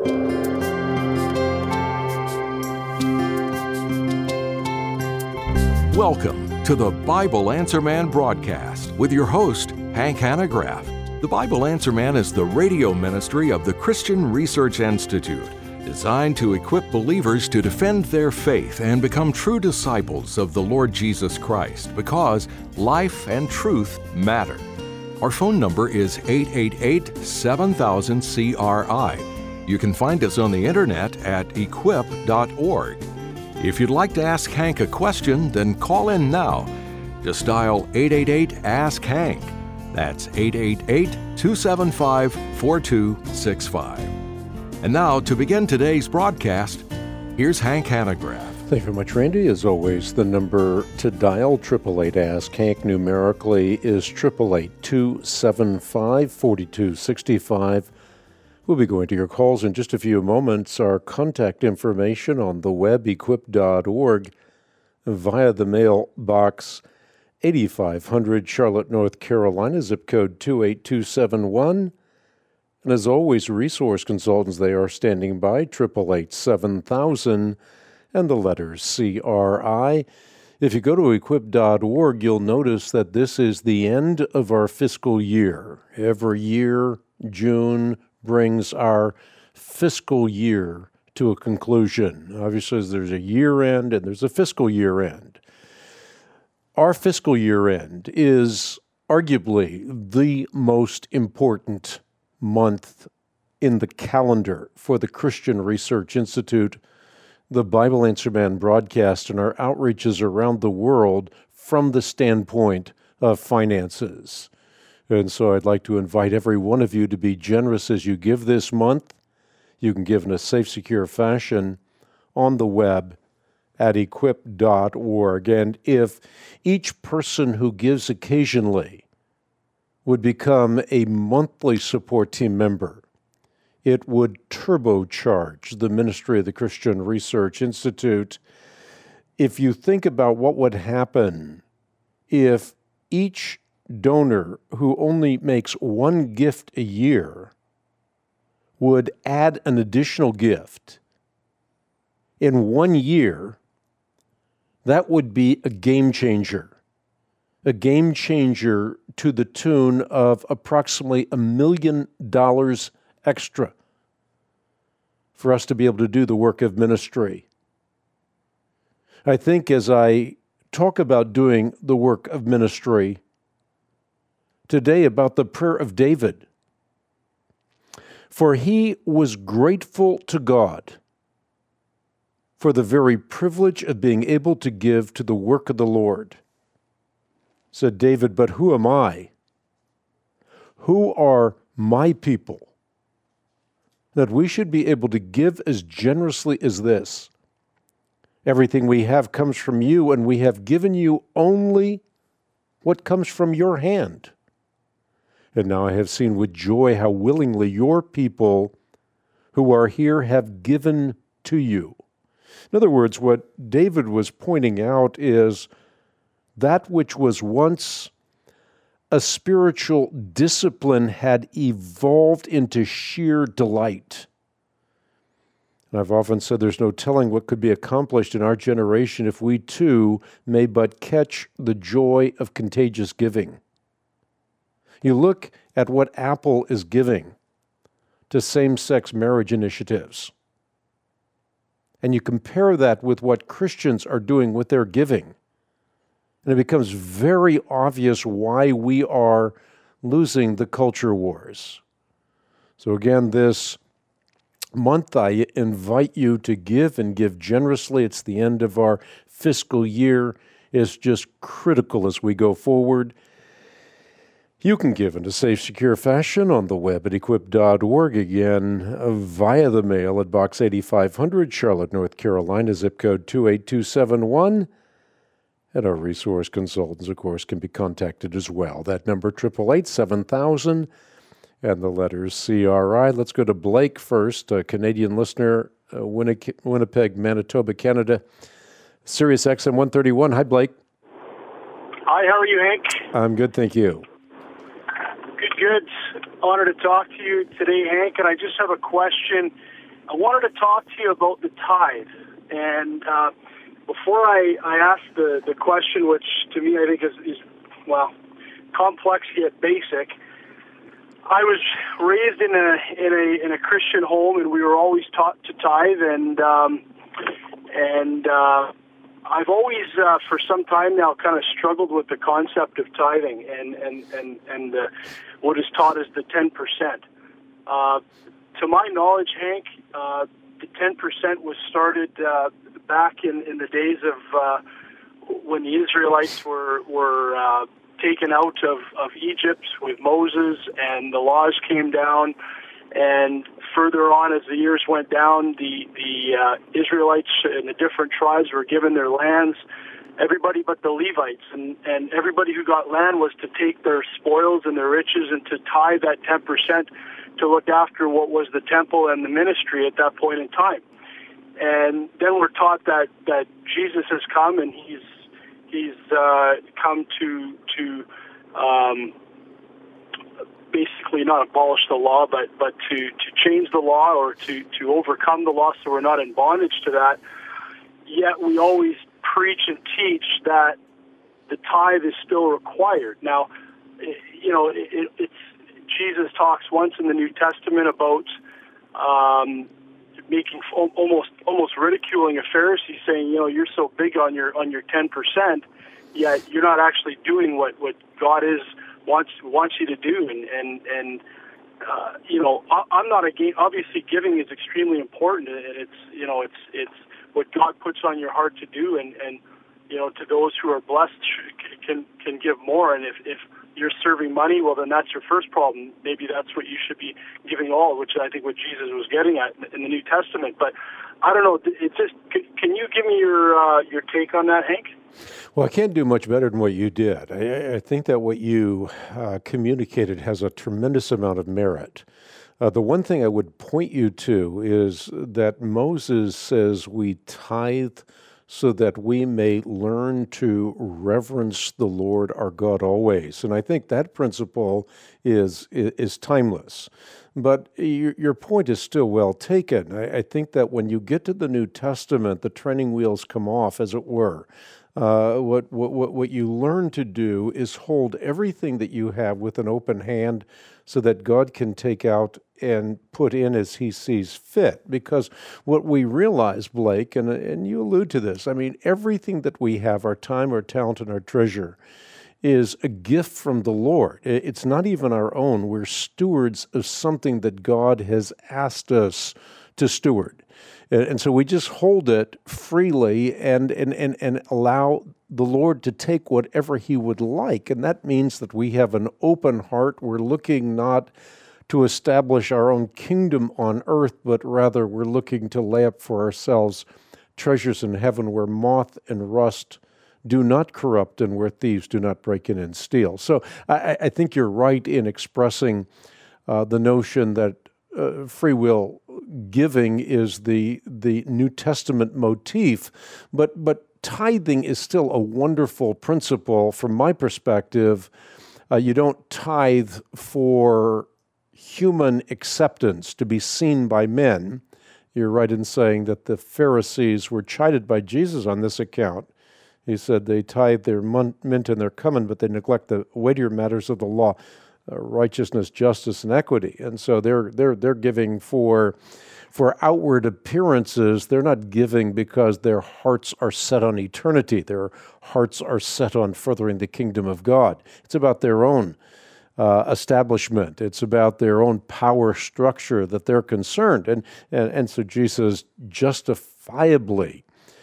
Welcome to the Bible Answer Man broadcast with your host, Hank Hanegraaff. The Bible Answer Man is the radio ministry of the Christian Research Institute, designed to equip believers to defend their faith and become true disciples of the Lord Jesus Christ, because life and truth matter. Our phone number is 888-7000-CRI. You can find us on the internet at equip.org. If you'd like to ask Hank a question, then call in now. Just dial 888-ASK-HANK. That's 888-275-4265. And now, to begin today's broadcast, here's Hank Hanegraaff. Thank you very much, Randy. As always, the number to dial, 888-ASK-HANK, numerically is 888-275-4265. We'll be going to your calls in just a few moments. Our contact information on the web, equip.org, via the mail box 8500, Charlotte, North Carolina, zip code 28271. And as always, resource consultants, they are standing by, 888-7000, and the letters CRI. If you go to equip.org, you'll notice that this is the end of our fiscal year. Every year, June brings our fiscal year to a conclusion. Obviously, there's a year end and there's a fiscal year end. Our fiscal year end is arguably the most important month in the calendar for the Christian Research Institute, the Bible Answer Man broadcast, and our outreaches around the world from the standpoint of finances. And so I'd like to invite every one of you to be generous as you give this month. You can give in a safe, secure fashion on the web at equip.org. And if each person who gives occasionally would become a monthly support team member, it would turbocharge the ministry of the Christian Research Institute. If you think about what would happen if each donor who only makes one gift a year would add an additional gift in 1 year, that would be a game changer to the tune of approximately $1 million extra for us to be able to do the work of ministry. I think as I talk about doing the work of ministry today about the prayer of David, for he was grateful to God for the very privilege of being able to give to the work of the Lord. Said David, but who am I? Who are my people that we should be able to give as generously as this? Everything we have comes from you, and we have given you only what comes from your hand. And now I have seen with joy how willingly your people who are here have given to you. In other words, what David was pointing out is that which was once a spiritual discipline had evolved into sheer delight. And I've often said there's no telling what could be accomplished in our generation if we too may but catch the joy of contagious giving. You look at what Apple is giving to same-sex marriage initiatives, and you compare that with what Christians are doing with their giving, and it becomes very obvious why we are losing the culture wars. So again, this month I invite you to give and give generously. It's the end of our fiscal year. It's just critical as we go forward. You can give in a safe, secure fashion on the web at equip.org, again, via the mail at Box 8500, Charlotte, North Carolina, zip code 28271. And our resource consultants, of course, can be contacted as well. That number, 888-7000, and the letters CRI. Let's go to Blake first, a Canadian listener, Winnipeg, Manitoba, Canada. Sirius XM 131. Hi, Blake. Hi, how are you, Hank? I'm good, thank you. Good. Honored to talk to you today, Hank. And I just have a question. I wanted to talk to you about the tithe. And before I ask the question, which to me I think is complex yet basic, I was raised in a Christian home, and we were always taught to tithe, and I've always for some time now kind of struggled with the concept of tithing and what is taught as the 10%. To my knowledge, Hank, the 10% was started back in the days of when the Israelites were taken out of Egypt with Moses, and the laws came down. And further on, as the years went down, the Israelites and the different tribes were given their lands. Everybody but the Levites, and everybody who got land was to take their spoils and their riches and to tithe that 10% to look after what was the temple and the ministry at that point in time. And then we're taught that Jesus has come, and he's come to basically not abolish the law, but to change the law, or to overcome the law, so we're not in bondage to that. Yet we always preach and teach that the tithe is still required. Now, it's Jesus talks once in the New Testament about making almost ridiculing a Pharisee, saying, you're so big on your 10%, yet you're not actually doing what God wants you to do. And I'm not against. Obviously, giving is extremely important, and it's what God puts on your heart to do, and to those who are blessed can give more. And if you're serving money, well, then that's your first problem. Maybe that's what you should be giving all, which I think what Jesus was getting at in the New Testament. But I don't know. It's just, can you give me your take on that, Hank? Well, I can't do much better than what you did. I think that what you communicated has a tremendous amount of merit. The one thing I would point you to is that Moses says we tithe so that we may learn to reverence the Lord our God always. And I think that principle is timeless. But your point is still well taken. I think that when you get to the New Testament, the training wheels come off, as it were. What you learn to do is hold everything that you have with an open hand so that God can take out and put in as he sees fit. Because what we realize, Blake, and you allude to this, I mean, everything that we have, our time, our talent, and our treasure, is a gift from the Lord. It's not even our own. We're stewards of something that God has asked us to steward. And so we just hold it freely and allow the Lord to take whatever he would like. And that means that we have an open heart. We're looking not to establish our own kingdom on earth, but rather we're looking to lay up for ourselves treasures in heaven where moth and rust do not corrupt and where thieves do not break in and steal. So I think you're right in expressing the notion that free will giving is the New Testament motif, but tithing is still a wonderful principle from my perspective. You don't tithe for human acceptance, to be seen by men. You're right in saying that the Pharisees were chided by Jesus on this account. He said they tithe their mint and their cumin, but they neglect the weightier matters of the law, righteousness, justice, and equity. And so they're giving for outward appearances. They're not giving because their hearts are set on eternity. Their hearts are set on furthering the kingdom of God. It's about their own establishment. It's about their own power structure that they're concerned. And so Jesus justifiably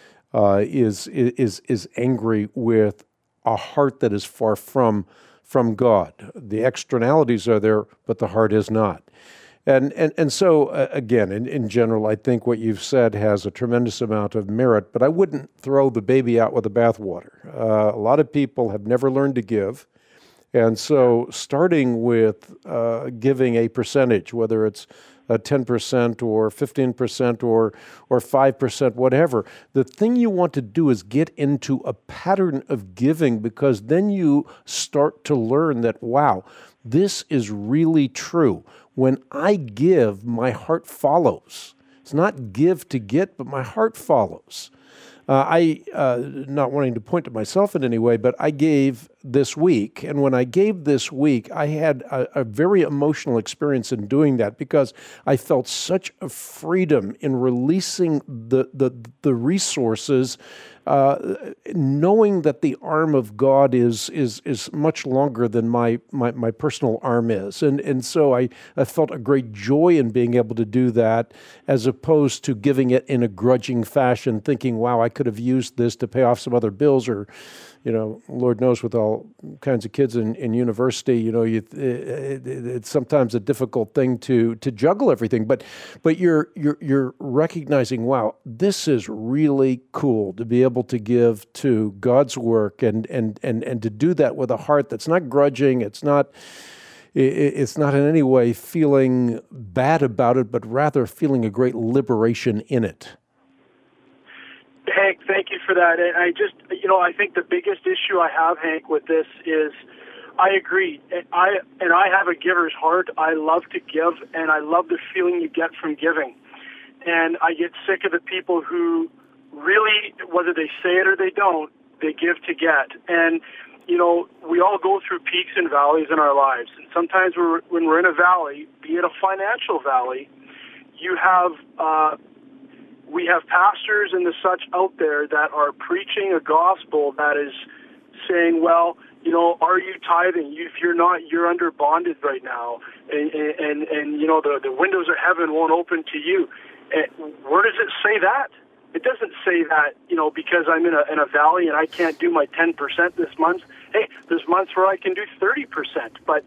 is angry with a heart that is far from God. The externalities are there, but the heart is not. And so, again, in general, I think what you've said has a tremendous amount of merit, but I wouldn't throw the baby out with the bathwater. A lot of people have never learned to give, and so starting with giving a percentage, whether it's 10% or 15% or 5%, whatever. The thing you want to do is get into a pattern of giving, because then you start to learn that, wow, this is really true. When I give, my heart follows. It's not give to get, but my heart follows. I, not wanting to point to myself in any way, but I gave this week. And when I gave this week, I had a very emotional experience in doing that because I felt such a freedom in releasing the resources, knowing that the arm of God is much longer than my personal arm is. And so I felt a great joy in being able to do that, as opposed to giving it in a grudging fashion, thinking, wow, I could have used this to pay off some other bills, or, Lord knows, with all kinds of kids in university, it's sometimes a difficult thing to juggle everything. But you're recognizing, wow, this is really cool to be able to give to God's work and to do that with a heart that's not grudging. It's not in any way feeling bad about it, but rather feeling a great liberation in it. Hank, thank you for that. And I think the biggest issue I have, Hank, with this is I agree. I have a giver's heart. I love to give, and I love the feeling you get from giving. And I get sick of the people who really, whether they say it or they don't, they give to get. And, we all go through peaks and valleys in our lives. And sometimes when we're in a valley, be it a financial valley, we have pastors and the such out there that are preaching a gospel that is saying, well, are you tithing? If you're not, you're under bondage right now. And the windows of heaven won't open to you. And where does it say that? It doesn't say that, because I'm in a valley and I can't do my 10% this month. Hey, there's months where I can do 30%. But,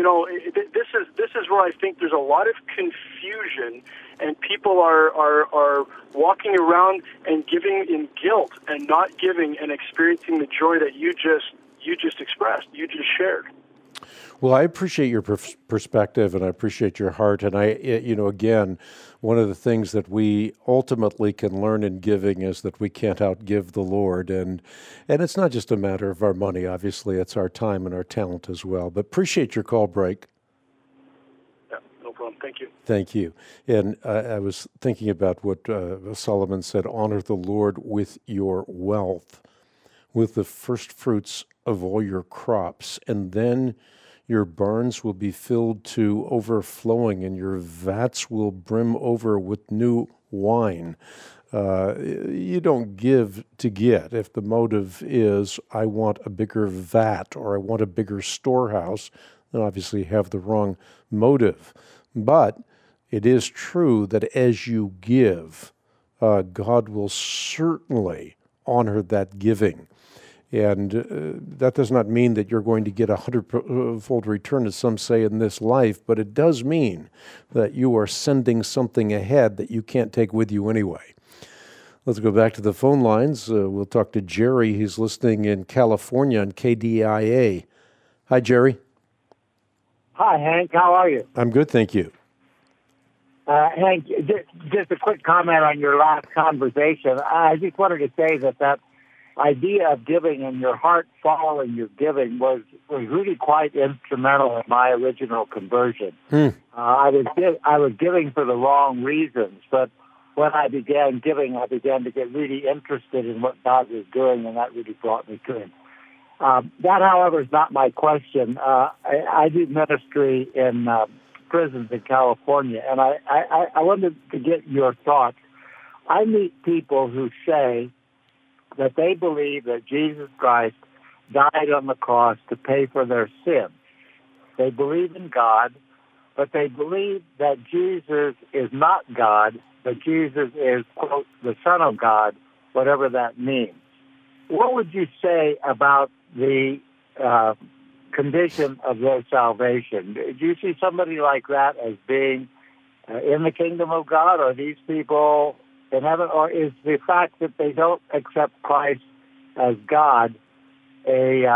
this is where I think there's a lot of confusion, and people are walking around and giving in guilt and not giving and experiencing the joy that you just expressed, you just shared. Well, I appreciate your perspective, and I appreciate your heart. And again, one of the things that we ultimately can learn in giving is that we can't outgive the Lord. And it's not just a matter of our money. Obviously, it's our time and our talent as well. But appreciate your call, Blake. Yeah, no problem. Thank you. Thank you. And I was thinking about what Solomon said, honor the Lord with your wealth, with the first fruits of all your crops, and then your barns will be filled to overflowing, and your vats will brim over with new wine. You don't give to get. If the motive is, I want a bigger vat or I want a bigger storehouse, then obviously you have the wrong motive. But it is true that as you give, God will certainly honor that giving. And that does not mean that you're going to get 100-fold return, as some say, in this life, but it does mean that you are sending something ahead that you can't take with you anyway. Let's go back to the phone lines. We'll talk to Jerry. He's listening in California on KDIA. Hi, Jerry. Hi, Hank. How are you? I'm good, thank you. Hank, just a quick comment on your last conversation. I just wanted to say that idea of giving and your heart following your giving was really quite instrumental in my original conversion. I was giving for the wrong reasons, but when I began giving, I began to get really interested in what God was doing, and that really brought me to Him. That, however, is not my question. I do ministry in prisons in California, and I wanted to get your thoughts. I meet people who say that they believe that Jesus Christ died on the cross to pay for their sins. They believe in God, but they believe that Jesus is not God, but Jesus is, quote, the Son of God, whatever that means. What would you say about the condition of their salvation? Do you see somebody like that as being in the kingdom of God? Are these people in heaven, or is the fact that they don't accept Christ as God a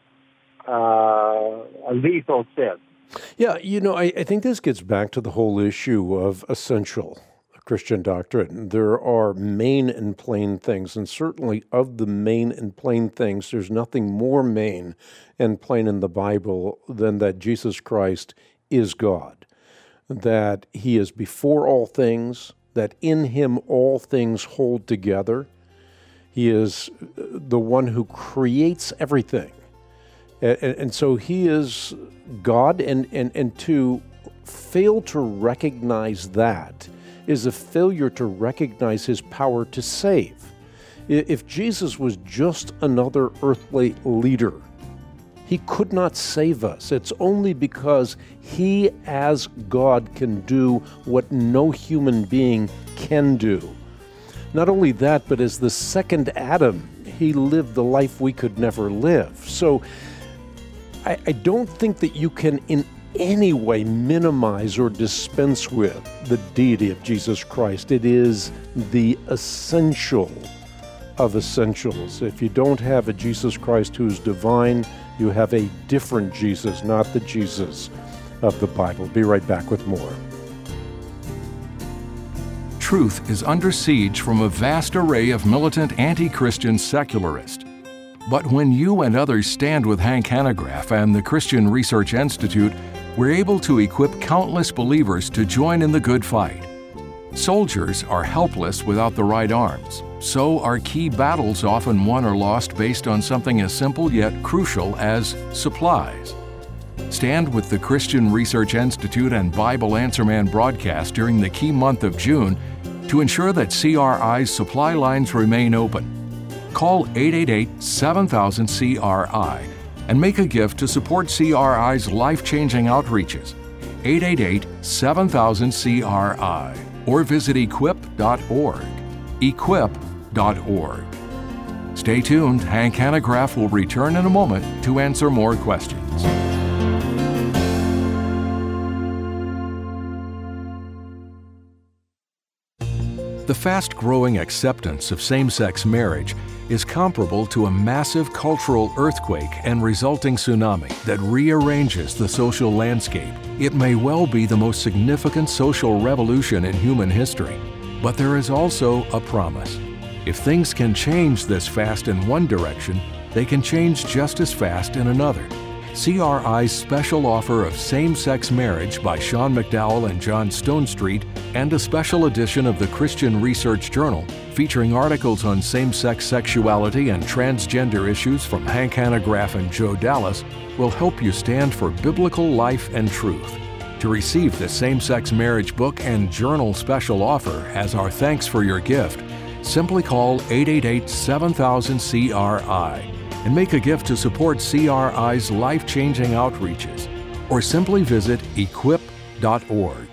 lethal sin? Yeah, I think this gets back to the whole issue of essential Christian doctrine. There are main and plain things, and certainly of the main and plain things, there's nothing more main and plain in the Bible than that Jesus Christ is God, that He is before all things, that in him all things hold together. He is the one who creates everything. And so he is God, and to fail to recognize that is a failure to recognize his power to save. If Jesus was just another earthly leader, he could not save us. It's only because he, as God, can do what no human being can do. Not only that, but as the second Adam, he lived the life we could never live. So I don't think that you can in any way minimize or dispense with the deity of Jesus Christ. It is the essential of essentials. If you don't have a Jesus Christ who's divine, you have a different Jesus, not the Jesus of the Bible. Be right back with more. Truth is under siege from a vast array of militant anti-Christian secularists. But when you and others stand with Hank Hanegraaff and the Christian Research Institute, we're able to equip countless believers to join in the good fight. Soldiers are helpless without the right arms. So are key battles often won or lost based on something as simple yet crucial as supplies. Stand with the Christian Research Institute and Bible Answer Man broadcast during the key month of June to ensure that CRI's supply lines remain open. Call 888-7000-CRI and make a gift to support CRI's life-changing outreaches. 888-7000-CRI or visit equip.org. equip.org. Stay tuned. Hank Hanegraaff will return in a moment to answer more questions. The fast-growing acceptance of same-sex marriage is comparable to a massive cultural earthquake and resulting tsunami that rearranges the social landscape. It may well be the most significant social revolution in human history, but there is also a promise. If things can change this fast in one direction, they can change just as fast in another. CRI's special offer of Same-Sex Marriage by Sean McDowell and John Stonestreet and a special edition of the Christian Research Journal featuring articles on same-sex sexuality and transgender issues from Hank Hanegraaff and Joe Dallas will help you stand for biblical life and truth. To receive the Same-Sex Marriage book and journal special offer as our thanks for your gift, simply call 888-7000-CRI and make a gift to support CRI's life-changing outreaches, or simply visit equip.org.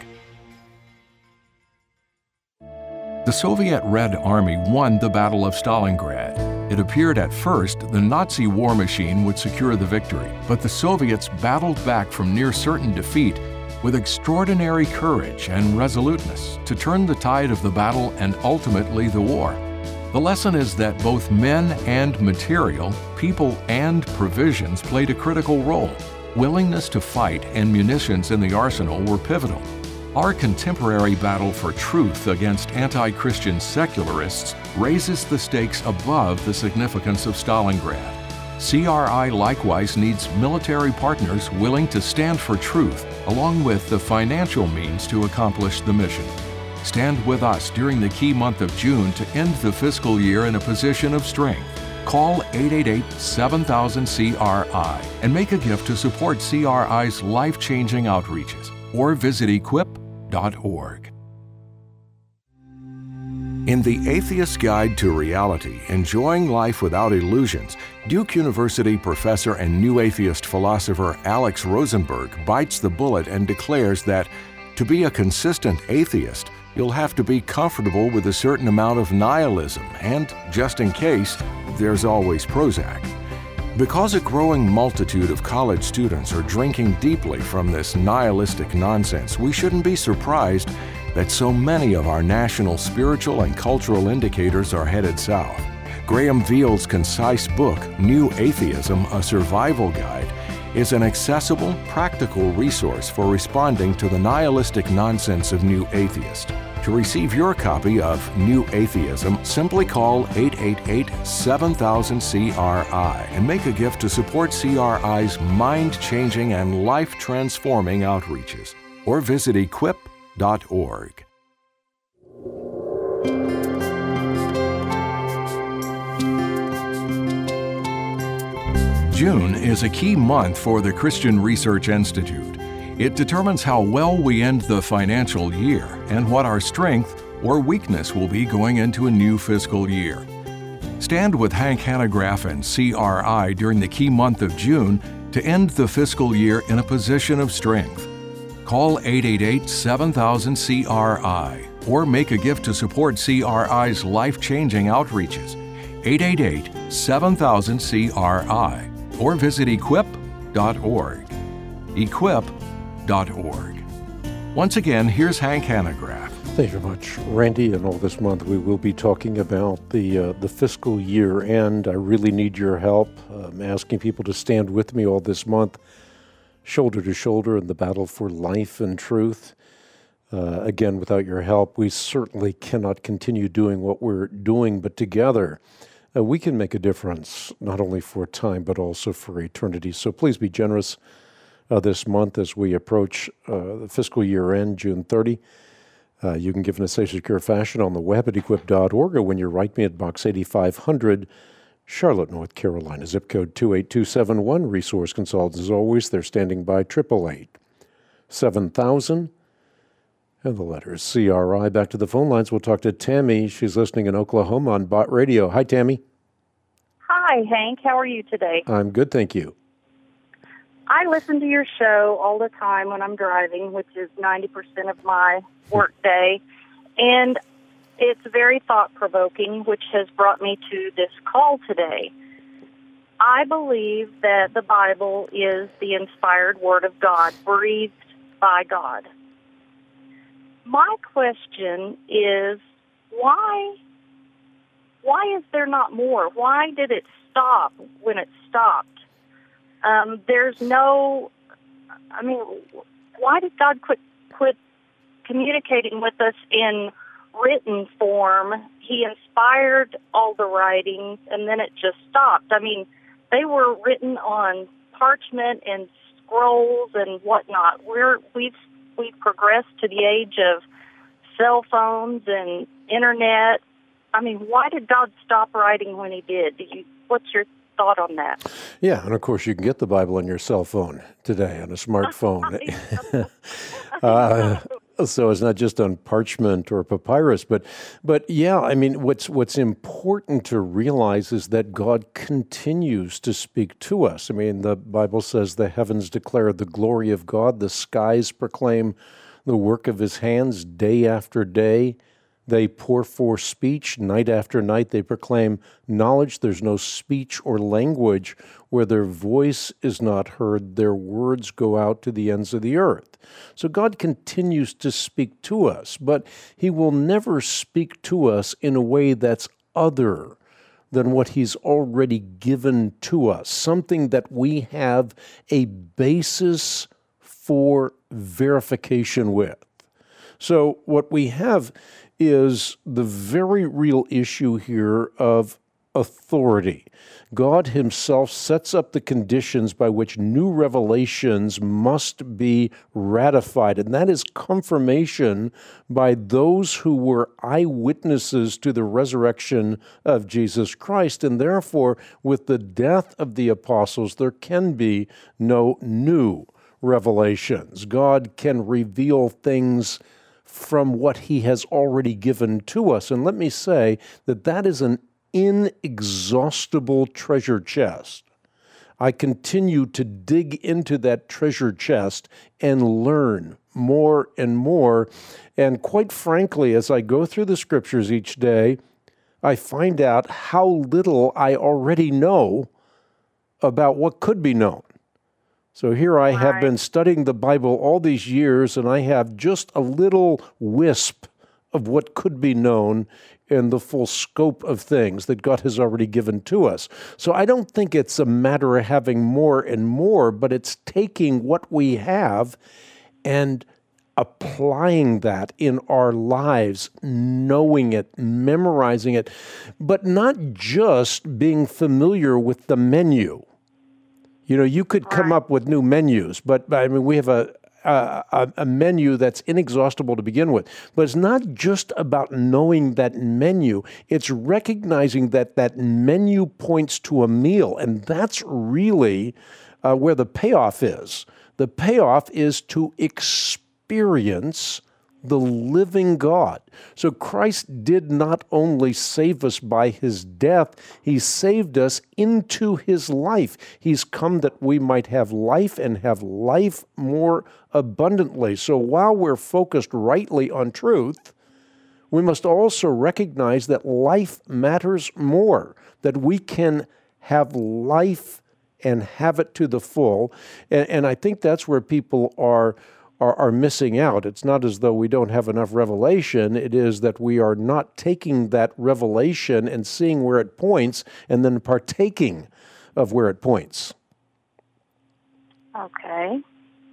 The Soviet Red Army won the Battle of Stalingrad. It appeared at first the Nazi war machine would secure the victory, but the Soviets battled back from near certain defeat with extraordinary courage and resoluteness to turn the tide of the battle and ultimately the war. The lesson is that both men and material, people and provisions played a critical role. Willingness to fight and munitions in the arsenal were pivotal. Our contemporary battle for truth against anti-Christian secularists raises the stakes above the significance of Stalingrad. CRI likewise needs military partners willing to stand for truth, along with the financial means to accomplish the mission. Stand with us during the key month of June to end the fiscal year in a position of strength. Call 888-7000-CRI and make a gift to support CRI's life-changing outreaches, or visit equip.org. In The Atheist's Guide to Reality, Enjoying Life Without Illusions, Duke University professor and new atheist philosopher Alex Rosenberg bites the bullet and declares that to be a consistent atheist, you'll have to be comfortable with a certain amount of nihilism and, just in case, there's always Prozac. Because a growing multitude of college students are drinking deeply from this nihilistic nonsense, we shouldn't be surprised that so many of our national spiritual and cultural indicators are headed south. Graham Veal's concise book, New Atheism, A Survival Guide, is an accessible, practical resource for responding to the nihilistic nonsense of New Atheist. To receive your copy of New Atheism, simply call 888-7000-CRI and make a gift to support CRI's mind-changing and life-transforming outreaches, or visit equip.org. June is a key month for the Christian Research Institute. It determines how well we end the financial year and what our strength or weakness will be going into a new fiscal year. Stand with Hank Hanegraaff and CRI during the key month of June to end the fiscal year in a position of strength. Call 888-7000-CRI or make a gift to support CRI's life-changing outreaches. 888-7000-CRI or visit equip.org. Equip.org. Once again, here's Hank Hanegraaff. Thank you very much, Randy. And all this month we will be talking about the fiscal year end. I really need your help. I'm asking people to stand with me all this month, shoulder to shoulder in the battle for life and truth. Again, without your help, we certainly cannot continue doing what we're doing, but together we can make a difference, not only for time, but also for eternity. So please be generous this month as we approach the fiscal year end, June 30. You can give in a safe, secure fashion on the web at equip.org, or when you write me at Box 8500, Charlotte, North Carolina, zip code 28271. Resource consultants, as always, they're standing by, 888-7000, and the letters CRI. Back to the phone lines. We'll talk to Tammy. She's listening in Oklahoma on Bot Radio. Hi, Tammy. Hi, Hank. How are you today? I'm good, thank you. I listen to your show all the time when I'm driving, which is 90% of my work day, and it's very thought-provoking, which has brought me to this call today. I believe that the Bible is the inspired Word of God, breathed by God. My question is, why is there not more? Why did it stop when it stopped? Why did God quit communicating with us in written form? He inspired all the writings, and then it just stopped. I mean, they were written on parchment and scrolls and whatnot. We've progressed to the age of cell phones and internet. I mean, why did God stop writing when He did? What's your thought on that? Yeah, and of course you can get the Bible on your cell phone today, on a smartphone. So it's not just on parchment or papyrus, but yeah, I mean, what's important to realize is that God continues to speak to us. I mean, the Bible says the heavens declare the glory of God, the skies proclaim the work of His hands day after day. They pour forth speech. Night after night they proclaim knowledge. There's no speech or language where their voice is not heard. Their words go out to the ends of the earth. So God continues to speak to us, but He will never speak to us in a way that's other than what He's already given to us, something that we have a basis for verification with. So what we have is the very real issue here of authority. God Himself sets up the conditions by which new revelations must be ratified, and that is confirmation by those who were eyewitnesses to the resurrection of Jesus Christ, and therefore, with the death of the apostles, there can be no new revelations. God can reveal things from what He has already given to us. And let me say that is an inexhaustible treasure chest. I continue to dig into that treasure chest and learn more and more. And quite frankly, as I go through the Scriptures each day, I find out how little I already know about what could be known. So here I have been studying the Bible all these years, and I have just a little wisp of what could be known in the full scope of things that God has already given to us. So I don't think it's a matter of having more and more, but it's taking what we have and applying that in our lives, knowing it, memorizing it, but not just being familiar with the menu. You know, you could come up with new menus, but I mean, we have a menu that's inexhaustible to begin with. But it's not just about knowing that menu. It's recognizing that that menu points to a meal, and that's really where the payoff is. The payoff is to experience the living God. So Christ did not only save us by his death, he saved us into his life. He's come that we might have life and have life more abundantly. So while we're focused rightly on truth, we must also recognize that life matters more, that we can have life and have it to the full. And I think that's where people are missing out. It's not as though we don't have enough revelation. It is that we are not taking that revelation and seeing where it points and then partaking of where it points. Okay.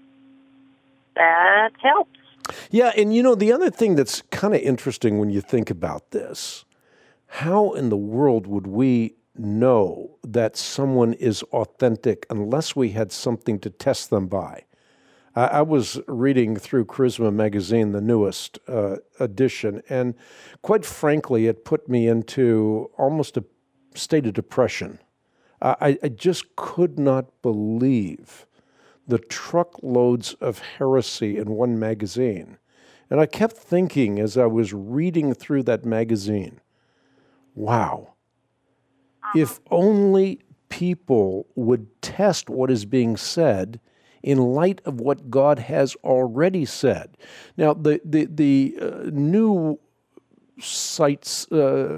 That helps. Yeah, and the other thing that's kind of interesting when you think about this, how in the world would we know that someone is authentic unless we had something to test them by? I was reading through Charisma magazine, the newest edition, and quite frankly, it put me into almost a state of depression. I just could not believe the truckloads of heresy in one magazine. And I kept thinking as I was reading through that magazine, wow, if only people would test what is being said in light of what God has already said. Now, the new sites,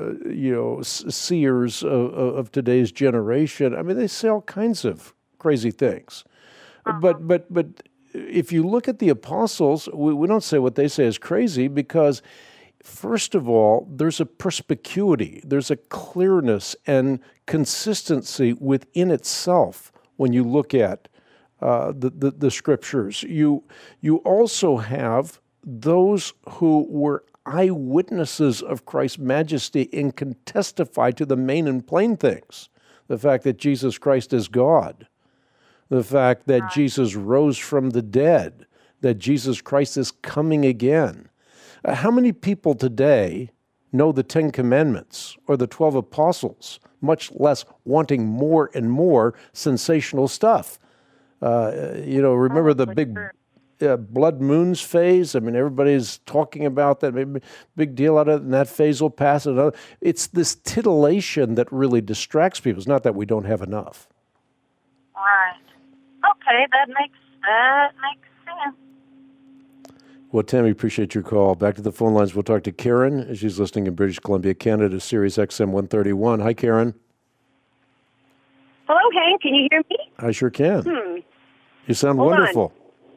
seers of today's generation, I mean, they say all kinds of crazy things. But if you look at the apostles, we don't say what they say is crazy because, first of all, there's a perspicuity, there's a clearness and consistency within itself when you look at the scriptures. You also have those who were eyewitnesses of Christ's majesty and can testify to the main and plain things. The fact that Jesus Christ is God. The fact that Jesus rose from the dead. That Jesus Christ is coming again. How many people today know the 10 Commandments or the 12 Apostles, much less wanting more and more sensational stuff? Remember the big blood moons phase? I mean, everybody's talking about that. Maybe big deal out of it, and that phase will pass. It's this titillation that really distracts people. It's not that we don't have enough. Right. Okay, that makes sense. Well, Tammy, appreciate your call. Back to the phone lines. We'll talk to Karen. She's listening in British Columbia, Canada, Sirius XM 131. Hi, Karen. Hello, Hank. Can you hear me? I sure can. You sound Hold wonderful.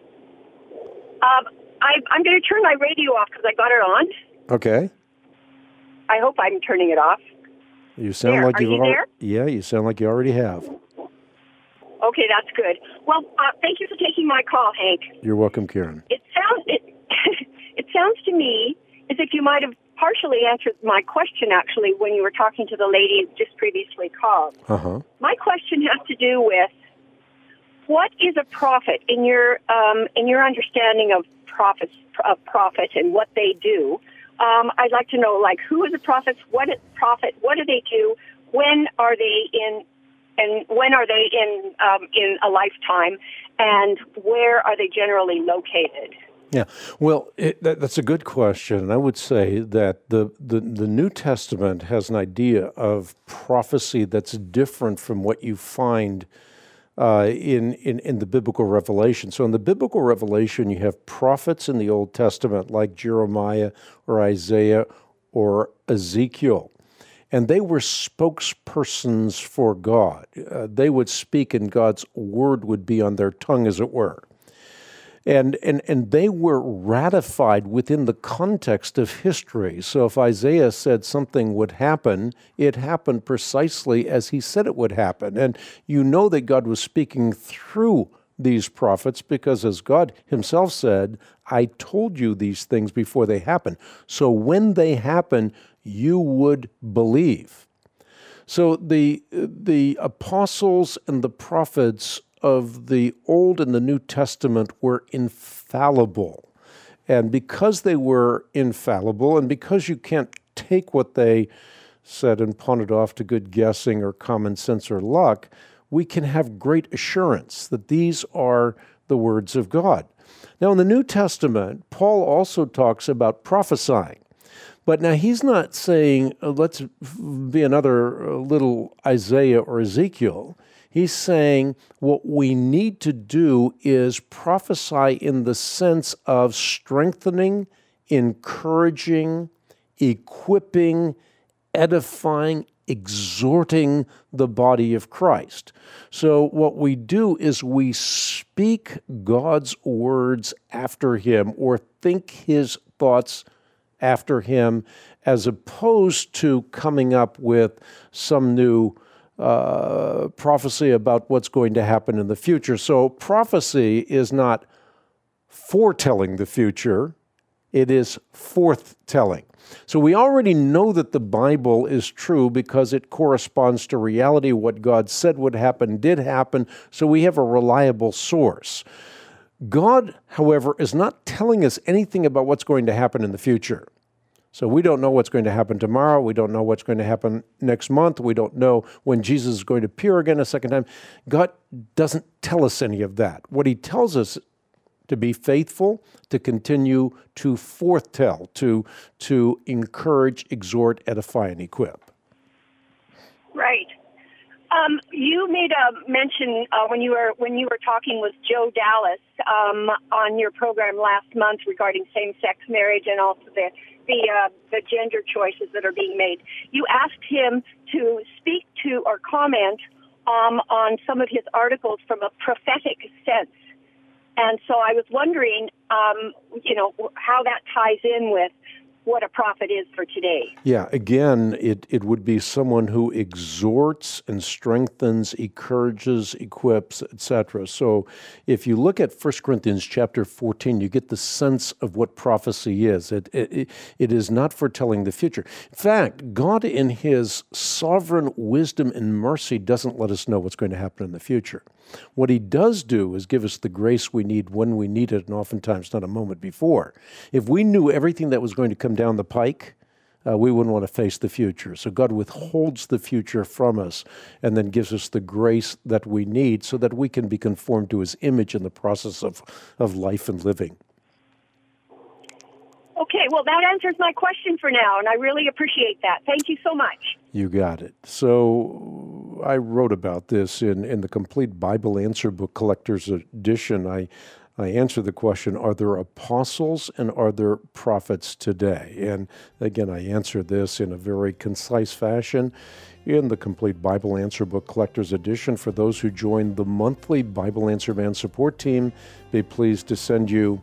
I'm going to turn my radio off because I got it on. Okay. I hope I'm turning it off. You sound there. like Are you've you there? Yeah, you sound like you already have. Okay, that's good. Well, thank you for taking my call, Hank. You're welcome, Karen. It sounds to me as if you might have partially answered my question, actually, when you were talking to the lady who just previously called. Uh-huh. My question has to do with what is a prophet in your understanding of prophet and what they do. I'd like to know, like, who is a prophet? What is a prophet? What do they do? When are they in? And when are they in a lifetime? And where are they generally located? Yeah, well, that's a good question. I would say that the New Testament has an idea of prophecy that's different from what you find in the biblical revelation. So in the biblical revelation, you have prophets in the Old Testament like Jeremiah or Isaiah or Ezekiel. And they were spokespersons for God. They would speak and God's word would be on their tongue, as it were. And they were ratified within the context of history. So if Isaiah said something would happen, it happened precisely as he said it would happen. And you know that God was speaking through these prophets because, as God himself said, I told you these things before they happen. So when they happen, you would believe. So the apostles and the prophets of the Old and the New Testament were infallible. And because they were infallible, and because you can't take what they said and pawn it off to good guessing or common sense or luck, we can have great assurance that these are the words of God. Now, in the New Testament, Paul also talks about prophesying. But now he's not saying, let's be another little Isaiah or Ezekiel. He's saying what we need to do is prophesy in the sense of strengthening, encouraging, equipping, edifying, exhorting the body of Christ. So what we do is we speak God's words after him or think his thoughts after him, as opposed to coming up with some new prophecy about what's going to happen in the future. So prophecy is not foretelling the future, it is forthtelling. So we already know that the Bible is true because it corresponds to reality. What God said would happen did happen, so we have a reliable source. God, however, is not telling us anything about what's going to happen in the future. So we don't know what's going to happen tomorrow. We don't know what's going to happen next month. We don't know when Jesus is going to appear again a second time. God doesn't tell us any of that. What he tells us to be faithful, to continue to forthtell, to encourage, exhort, edify, and equip. Right. You made a mention when you were talking with Joe Dallas on your program last month regarding same-sex marriage and also the gender choices that are being made. You asked him to speak to or comment on some of his articles from a prophetic sense. And so I was wondering, how that ties in with what a prophet is for today. Yeah, again, it would be someone who exhorts and strengthens, encourages, equips, etc. So if you look at 1 Corinthians chapter 14, you get the sense of what prophecy is. It is not foretelling the future. In fact, God in his sovereign wisdom and mercy doesn't let us know what's going to happen in the future. What he does do is give us the grace we need when we need it, and oftentimes not a moment before. If we knew everything that was going to come down the pike, we wouldn't want to face the future. So God withholds the future from us and then gives us the grace that we need so that we can be conformed to his image in the process of life and living. Okay, well, that answers my question for now, and I really appreciate that. Thank you so much. You got it. So I wrote about this in the Complete Bible Answer Book Collector's Edition. I answer the question, are there apostles and are there prophets today? And again, I answer this in a very concise fashion in the Complete Bible Answer Book Collector's Edition. For those who join the monthly Bible Answer Man support team, be pleased to send you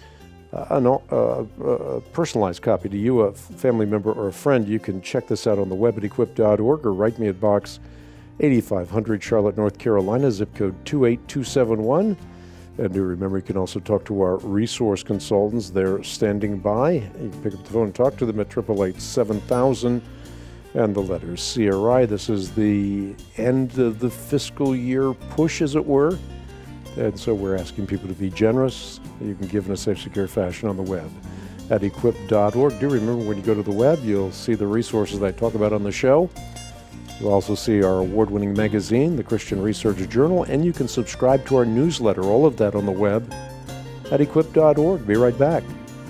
a personalized copy to you, a family member, or a friend. You can check this out on the web at equip.org or write me at Box 8500, Charlotte, North Carolina, zip code 28271. And do remember, you can also talk to our resource consultants. They're standing by. You can pick up the phone and talk to them at 888-7000 and the letters CRI. This is the end of the fiscal year push, as it were. And so we're asking people to be generous. You can give in a safe, secure fashion on the web at equip.org. Do remember, when you go to the web, you'll see the resources that I talk about on the show. You'll also see our award-winning magazine, the Christian Research Journal, and you can subscribe to our newsletter, all of that on the web at equip.org. Be right back.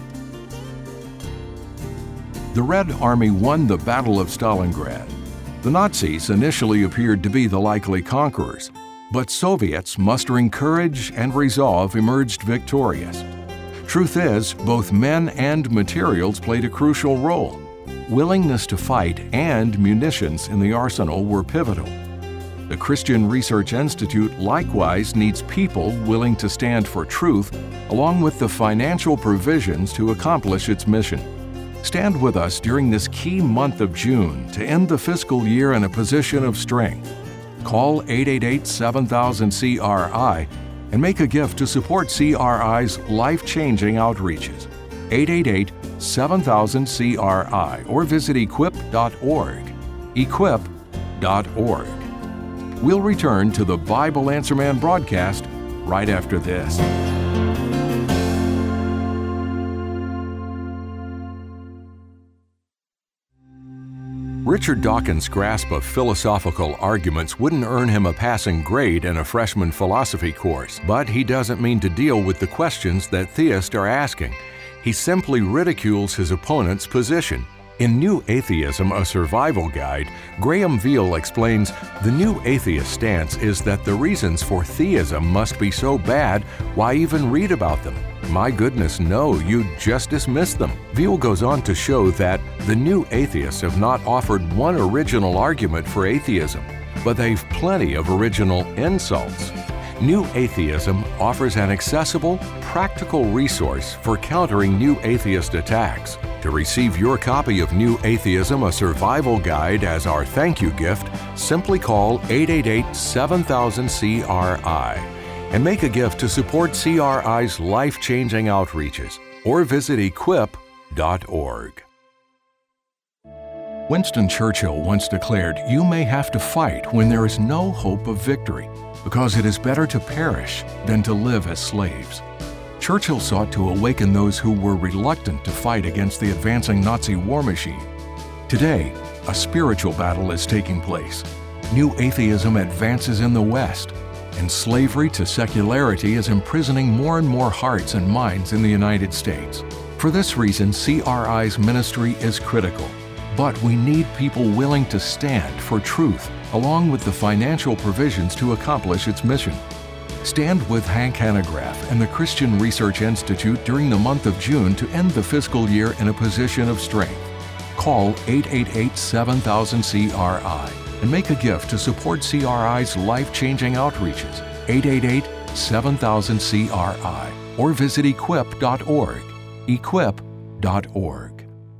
The Red Army won the Battle of Stalingrad. The Nazis initially appeared to be the likely conquerors, but Soviets, mustering courage and resolve, emerged victorious. Truth is, both men and materials played a crucial role. Willingness to fight and munitions in the arsenal were pivotal. The Christian Research Institute likewise needs people willing to stand for truth, along with the financial provisions to accomplish its mission. Stand with us during this key month of June to end the fiscal year in a position of strength. Call 888-7000-CRI and make a gift to support CRI's life-changing outreaches. 888-7000-CRI or visit equip.org. Equip.org. We'll return to the Bible Answer Man broadcast right after this. Richard Dawkins' grasp of philosophical arguments wouldn't earn him a passing grade in a freshman philosophy course, but he doesn't mean to deal with the questions that theists are asking. He simply ridicules his opponent's position. In New Atheism, a Survival Guide, Graham Veal explains the New Atheist stance is that the reasons for theism must be so bad, why even read about them? My goodness, no, you just dismiss them. Veal goes on to show that the New Atheists have not offered one original argument for atheism, but they've plenty of original insults. New Atheism offers an accessible, practical resource for countering New Atheist attacks. To receive your copy of New Atheism, a Survival Guide as our thank you gift, simply call 888-7000-CRI and make a gift to support CRI's life-changing outreaches, or visit equip.org. Winston Churchill once declared, "You may have to fight when there is no hope of victory, because it is better to perish than to live as slaves." Churchill sought to awaken those who were reluctant to fight against the advancing Nazi war machine. Today, a spiritual battle is taking place. New atheism advances in the West, and slavery to secularity is imprisoning more and more hearts and minds in the United States. For this reason, CRI's ministry is critical. But we need people willing to stand for truth, along with the financial provisions to accomplish its mission. Stand with Hank Hanegraaff and the Christian Research Institute during the month of June to end the fiscal year in a position of strength. Call 888-7000-CRI and make a gift to support CRI's life-changing outreaches, 888-7000-CRI, or visit equip.org, equip.org.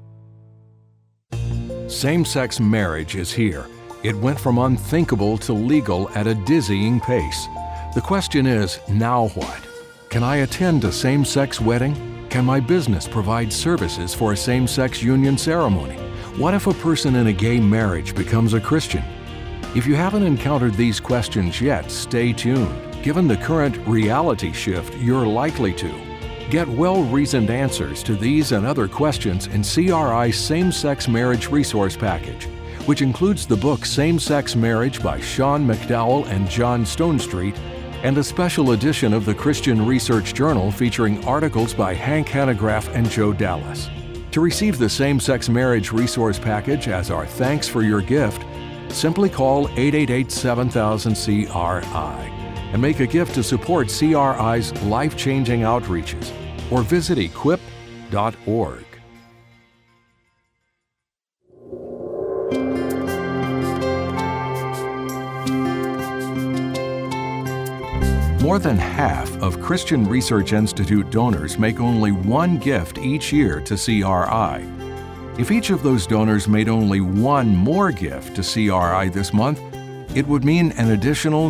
Same-sex marriage is here. It went from unthinkable to legal at a dizzying pace. The question is, now what? Can I attend a same-sex wedding? Can my business provide services for a same-sex union ceremony? What if a person in a gay marriage becomes a Christian? If you haven't encountered these questions yet, stay tuned. Given the current reality shift, you're likely to. Get well-reasoned answers to these and other questions in CRI's Same-Sex Marriage Resource Package, which includes the book Same-Sex Marriage by Sean McDowell and John Stonestreet, and a special edition of the Christian Research Journal featuring articles by Hank Hanegraaff and Joe Dallas. To receive the Same-Sex Marriage Resource Package as our thanks for your gift, simply call 888-7000-CRI and make a gift to support CRI's life-changing outreaches, or visit equip.org. More than half of Christian Research Institute donors make only one gift each year to CRI. If each of those donors made only one more gift to CRI this month, it would mean an additional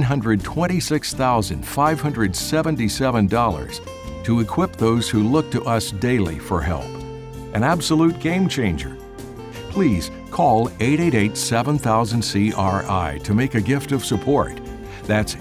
$926,577 to equip those who look to us daily for help. An absolute game changer. Please call 888-7000-CRI to make a gift of support. That's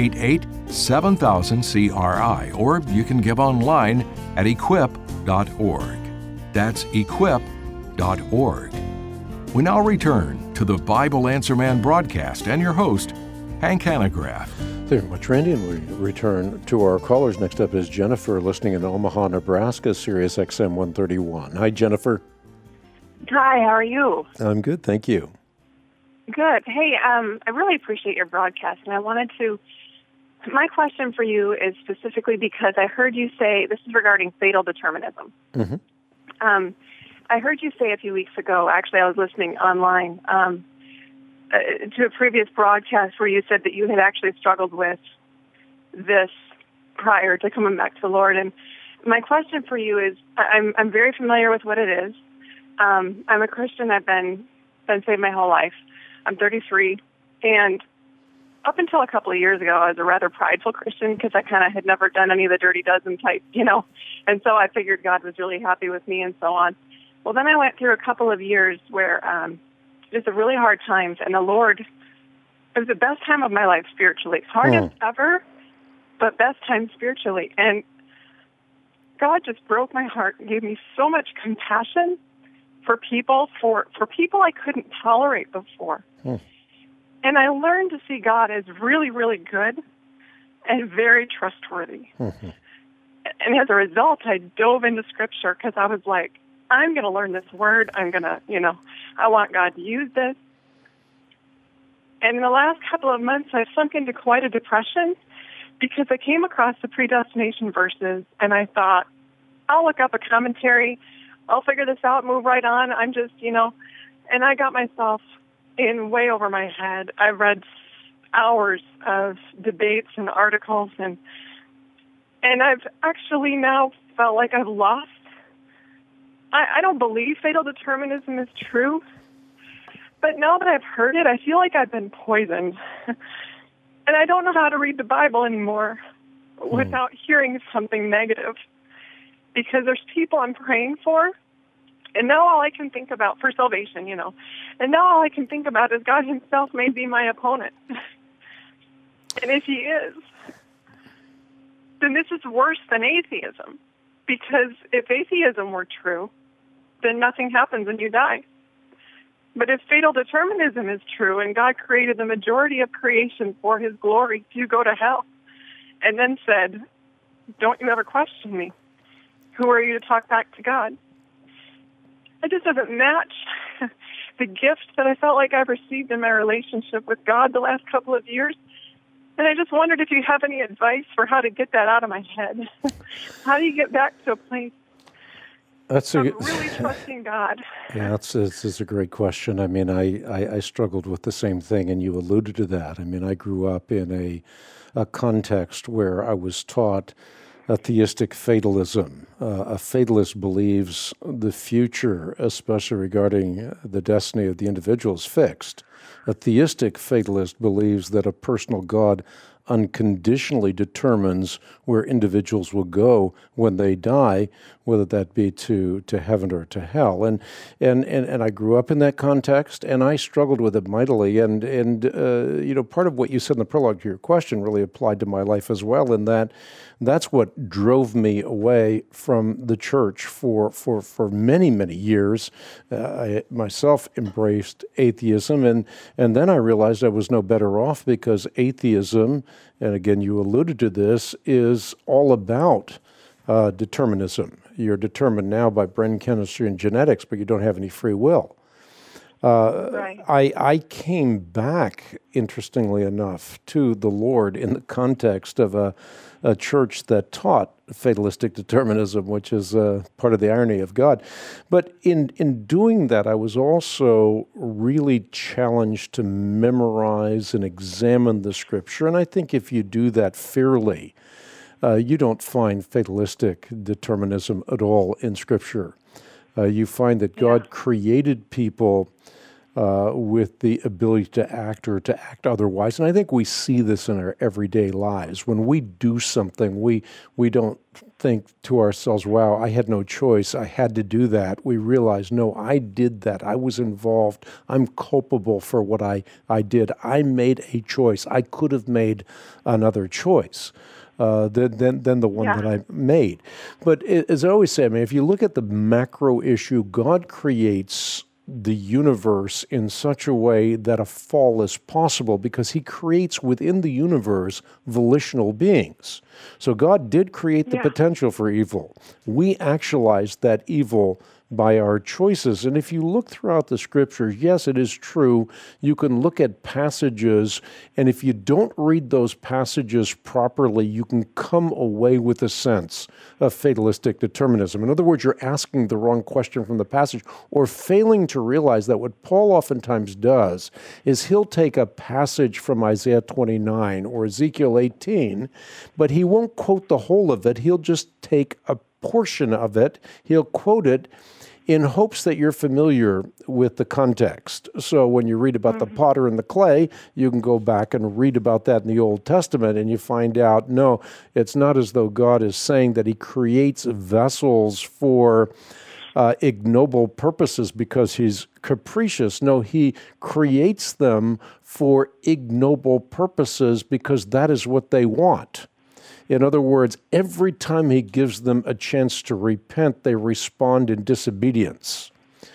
888-7000-CRI, or you can give online at equip.org. That's equip.org. We now return to the Bible Answer Man broadcast and your host, Hank Hanegraaff. Thank you very much, Randy, and we return to our callers. Next up is Jennifer, listening in Omaha, Nebraska, Sirius XM 131. Hi, Jennifer. Hi, how are you? I'm good, thank you. Good. Hey, I really appreciate your broadcast, and my question for you is specifically because I heard you say, this is regarding fatal determinism. Mm-hmm. I heard you say a few weeks ago, actually I was listening online, to a previous broadcast where you said that you had actually struggled with this prior to coming back to the Lord. And my question for you is, I'm very familiar with what it is. I'm a Christian. I've been saved my whole life. I'm 33, and up until a couple of years ago, I was a rather prideful Christian because I kind of had never done any of the dirty dozen type, and so I figured God was really happy with me and so on. Well, then I went through a couple of years where just a really hard times, and the Lord it was the best time of my life spiritually. Hardest ever, but best time spiritually. And God just broke my heart and gave me so much compassion for people I couldn't tolerate before. And I learned to see God as really, really good and very trustworthy. And as a result, I dove into Scripture because I was like, I'm going to learn this word. I'm going to, I want God to use this. And in the last couple of months, I've sunk into quite a depression because I came across the predestination verses, and I thought, I'll look up a commentary. I'll figure this out, move right on. I'm just, and I got myself in way over my head. I read hours of debates and articles, and I've actually now felt like I've lost. I don't believe fatal determinism is true, but now that I've heard it, I feel like I've been poisoned. And I don't know how to read the Bible anymore without hearing something negative, because there's people I'm praying for, and now all I can think about, for salvation, and now all I can think about is God himself may be my opponent. And if he is, then this is worse than atheism, because if atheism were true, then nothing happens and you die. But if fatal determinism is true and God created the majority of creation for his glory, you go to hell, and then said, don't you ever question me. Who are you to talk back to God? It just doesn't match the gift that I felt like I've received in my relationship with God the last couple of years. And I just wondered if you have any advice for how to get that out of my head. How do you get back to a place of really trusting God? Yeah, it's a great question. I mean, I struggled with the same thing, and you alluded to that. I mean, I grew up in a context where I was taught a theistic fatalism. A fatalist believes the future, especially regarding the destiny of the individual, is fixed. A theistic fatalist believes that a personal God unconditionally determines where individuals will go when they die, whether that be to heaven or to hell. And I grew up in that context, and I struggled with it mightily. And part of what you said in the prologue to your question really applied to my life as well, in that that's what drove me away from the church for many, many years. I myself embraced atheism, and then I realized I was no better off, because atheism, and again, you alluded to this, is all about determinism. You're determined now by brain chemistry and genetics, but you don't have any free will. Right. I came back, interestingly enough, to the Lord in the context of a church that taught fatalistic determinism, which is part of the irony of God. But in doing that, I was also really challenged to memorize and examine the Scripture. And I think if you do that fairly, you don't find fatalistic determinism at all in Scripture. You find that God created people with the ability to act or to act otherwise. And I think we see this in our everyday lives. When we do something, we don't think to ourselves, wow, I had no choice, I had to do that. We realize, no, I did that. I was involved. I'm culpable for what I did. I made a choice. I could have made another choice than the one that I made. But as I always say, I mean, if you look at the macro issue, God creates the universe in such a way that a fall is possible, because he creates within the universe volitional beings. So God did create the potential for evil. We actualized that evil by our choices. And if you look throughout the Scriptures, yes, it is true, you can look at passages, and if you don't read those passages properly, you can come away with a sense of fatalistic determinism. In other words, you're asking the wrong question from the passage, or failing to realize that what Paul oftentimes does is he'll take a passage from Isaiah 29 or Ezekiel 18, but he won't quote the whole of it. He'll just take a portion of it, he'll quote it in hopes that you're familiar with the context. So when you read about the potter and the clay, you can go back and read about that in the Old Testament, and you find out, no, it's not as though God is saying that he creates vessels for ignoble purposes because he's capricious. No, he creates them for ignoble purposes because that is what they want. In other words, every time he gives them a chance to repent, they respond in disobedience.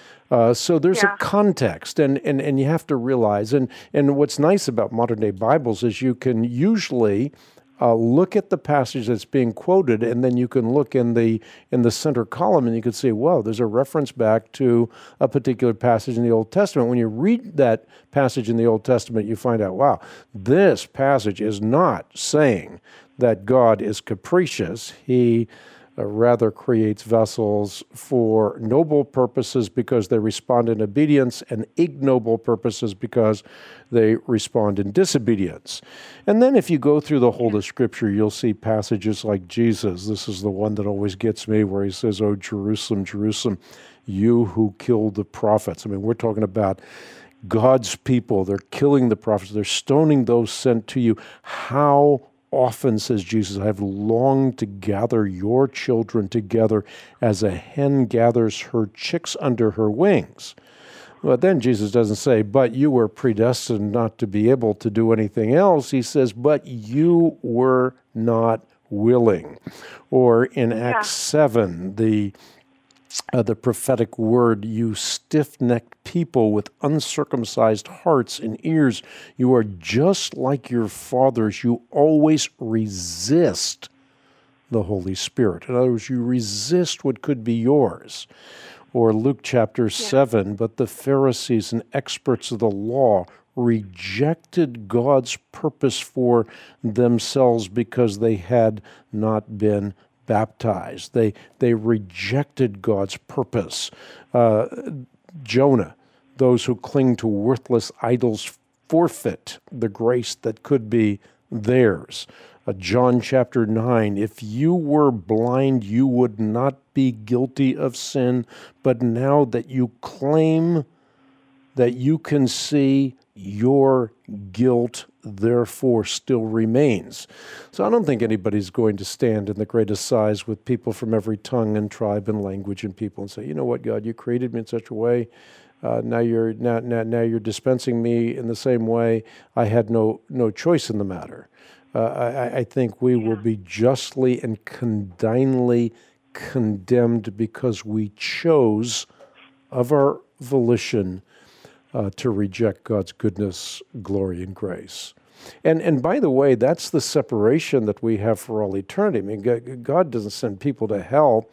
So there's a context, and you have to realize, and what's nice about modern-day Bibles is you can usually look at the passage that's being quoted, and then you can look in the center column, and you can see, wow, there's a reference back to a particular passage in the Old Testament. When you read that passage in the Old Testament, you find out, wow, this passage is not saying that God is capricious. He rather creates vessels for noble purposes because they respond in obedience, and ignoble purposes because they respond in disobedience. And then if you go through the whole of Scripture, you'll see passages like Jesus. This is the one that always gets me, where he says, "Oh, Jerusalem, Jerusalem, you who killed the prophets." I mean, we're talking about God's people. They're killing the prophets. They're stoning those sent to you. How often, says Jesus, I have longed to gather your children together as a hen gathers her chicks under her wings. But then Jesus doesn't say, but you were predestined not to be able to do anything else. He says, but you were not willing. Or in Acts 7, the prophetic word, you stiff-necked people with uncircumcised hearts and ears, you are just like your fathers. You always resist the Holy Spirit. In other words, you resist what could be yours. Or Luke chapter 7, but the Pharisees and experts of the law rejected God's purpose for themselves because they had not been baptized. They rejected God's purpose. Jonah, those who cling to worthless idols forfeit the grace that could be theirs. John chapter 9, if you were blind, you would not be guilty of sin, but now that you claim that you can see, your guilt therefore still remains. So I don't think anybody's going to stand in the great assize with people from every tongue and tribe and language and people and say, you know what, God, you created me in such a way. Now you're dispensing me in the same way. I had no choice in the matter. I think we will be justly and condignly condemned because we chose of our volition to reject God's goodness, glory, and grace. And by the way, that's the separation that we have for all eternity. I mean, God doesn't send people to hell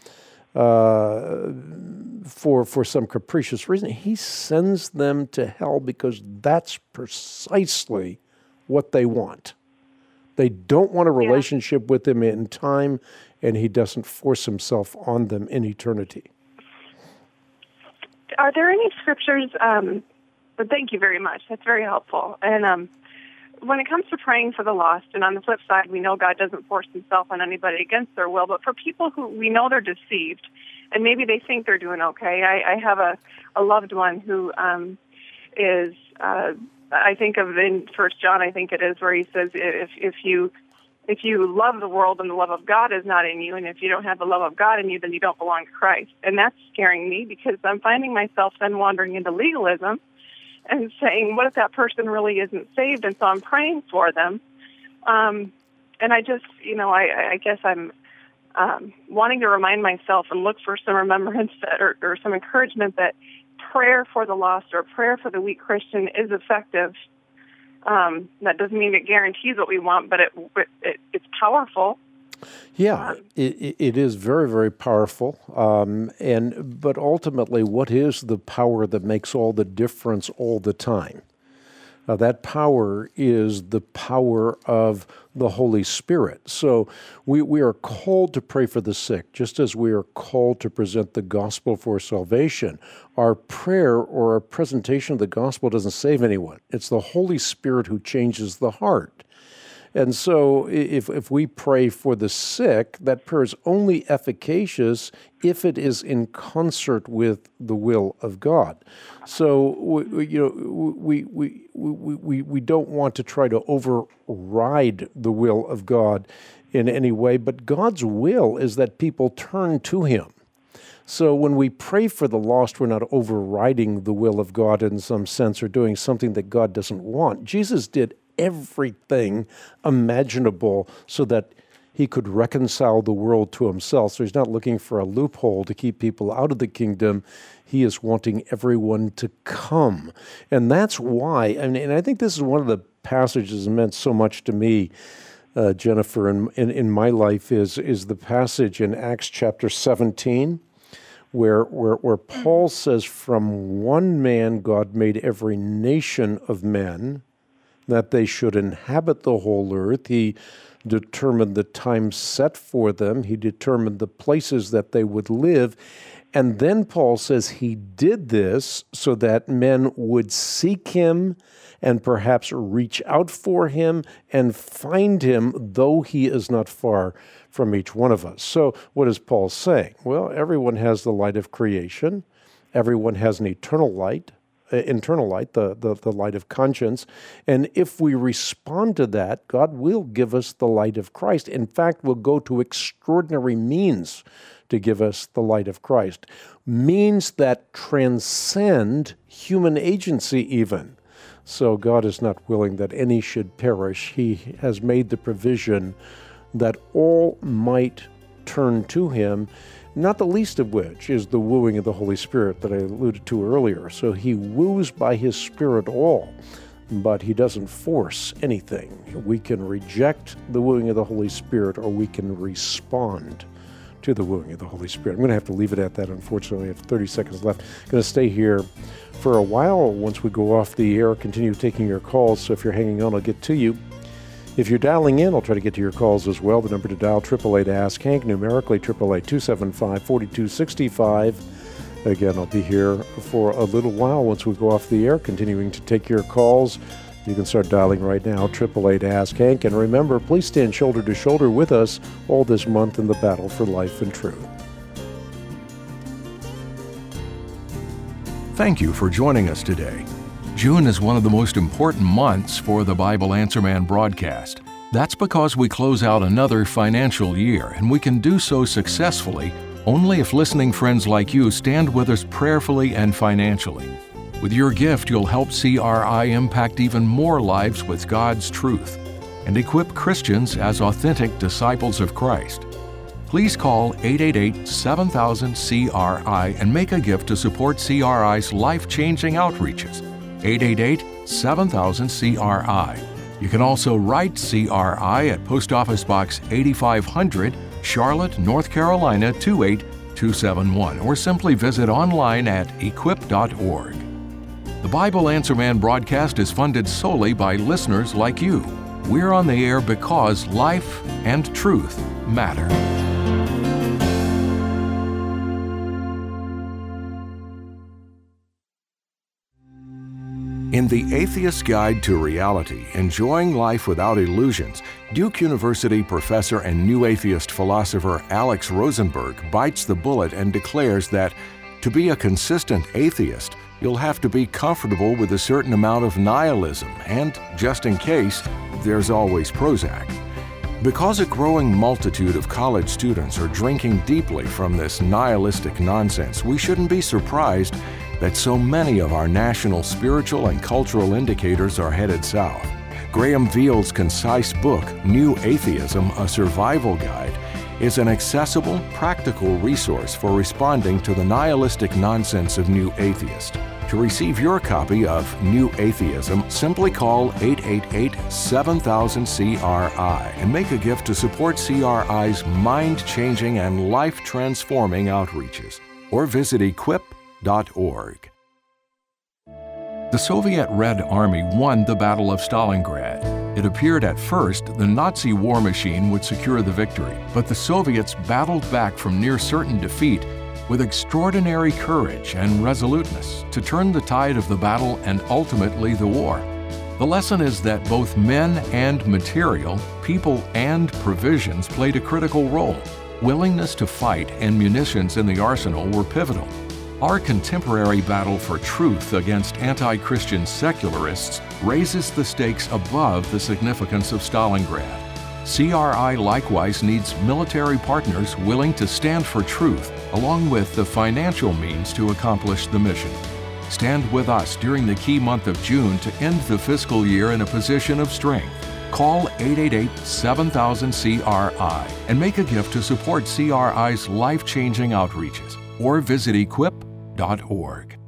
for some capricious reason. He sends them to hell because that's precisely what they want. They don't want a relationship with him in time, and he doesn't force himself on them in eternity. Are there any scriptures... But thank you very much. That's very helpful. And when it comes to praying for the lost, and on the flip side, we know God doesn't force himself on anybody against their will, but for people who we know they're deceived, and maybe they think they're doing okay. I have a loved one who is, I think of in 1 John, I think it is, where he says, if you love the world and the love of God is not in you, and if you don't have the love of God in you, then you don't belong to Christ. And that's scaring me because I'm finding myself then wandering into legalism and saying, what if that person really isn't saved? And so I'm praying for them. And I just, I guess I'm wanting to remind myself and look for some remembrance that, or some encouragement that prayer for the lost or prayer for the weak Christian is effective. That doesn't mean it guarantees what we want, but it's powerful. Yeah, it is very, very powerful. But ultimately, what is the power that makes all the difference all the time? That power is the power of the Holy Spirit. So we are called to pray for the sick, just as we are called to present the gospel for salvation. Our prayer or our presentation of the gospel doesn't save anyone. It's the Holy Spirit who changes the heart. And so if we pray for the sick, that prayer is only efficacious if it is in concert with the will of God. So we don't want to try to override the will of God in any way, but God's will is that people turn to him. So when we pray for the lost, we're not overriding the will of God in some sense or doing something that God doesn't want. Jesus did everything imaginable so that he could reconcile the world to himself. So he's not looking for a loophole to keep people out of the kingdom. He is wanting everyone to come. And that's why, and I think this is one of the passages that meant so much to me, Jennifer, in my life, is the passage in Acts chapter 17, where Paul says, from one man God made every nation of men, that they should inhabit the whole earth. He determined the time set for them. He determined the places that they would live. And then Paul says he did this so that men would seek him and perhaps reach out for him and find him, though he is not far from each one of us. So what is Paul saying? Well, everyone has the light of creation. Everyone has an internal light, the light of conscience. And if we respond to that, God will give us the light of Christ. In fact, we'll go to extraordinary means to give us the light of Christ. Means that transcend human agency even. So God is not willing that any should perish. He has made the provision that all might turn to him, not the least of which is the wooing of the Holy Spirit that I alluded to earlier. So he woos by his Spirit all, but he doesn't force anything. We can reject the wooing of the Holy Spirit, or we can respond to the wooing of the Holy Spirit. I'm going to have to leave it at that, unfortunately. I have 30 seconds left. I'm going to stay here for a while. Once we go off the air, continue taking your calls. So if you're hanging on, I'll get to you. If you're dialing in, I'll try to get to your calls as well. The number to dial, 888-ASK-HANK, numerically 888-275-4265. Again, I'll be here for a little while once we go off the air, continuing to take your calls. You can start dialing right now, 888-ASK-HANK. And remember, please stand shoulder to shoulder with us all this month in the battle for life and truth. Thank you for joining us today. June is one of the most important months for the Bible Answer Man broadcast. That's because we close out another financial year, and we can do so successfully only if listening friends like you stand with us prayerfully and financially. With your gift, you'll help CRI impact even more lives with God's truth and equip Christians as authentic disciples of Christ. Please call 888-7000-CRI and make a gift to support CRI's life-changing outreaches. 888-7000-CRI. You can also write CRI at Post Office Box 8500, Charlotte, North Carolina 28271, or simply visit online at equip.org. The Bible Answer Man broadcast is funded solely by listeners like you. We're on the air because life and truth matter. In The Atheist's Guide to Reality, Enjoying Life Without Illusions, Duke University professor and new atheist philosopher Alex Rosenberg bites the bullet and declares that to be a consistent atheist, you'll have to be comfortable with a certain amount of nihilism and, just in case, there's always Prozac. Because a growing multitude of college students are drinking deeply from this nihilistic nonsense, we shouldn't be surprised that so many of our national spiritual and cultural indicators are headed south. Graham Veal's concise book, New Atheism, A Survival Guide, is an accessible, practical resource for responding to the nihilistic nonsense of New Atheist. To receive your copy of New Atheism, simply call 888-7000-CRI and make a gift to support CRI's mind-changing and life-transforming outreaches. Or visit equip.org. The Soviet Red Army won the Battle of Stalingrad. It appeared at first the Nazi war machine would secure the victory, but the Soviets battled back from near certain defeat with extraordinary courage and resoluteness to turn the tide of the battle and ultimately the war. The lesson is that both men and material, people and provisions played a critical role. Willingness to fight and munitions in the arsenal were pivotal. Our contemporary battle for truth against anti-Christian secularists raises the stakes above the significance of Stalingrad. CRI likewise needs military partners willing to stand for truth, along with the financial means to accomplish the mission. Stand with us during the key month of June to end the fiscal year in a position of strength. Call 888-7000-CRI and make a gift to support CRI's life-changing outreaches, or visit equip.org.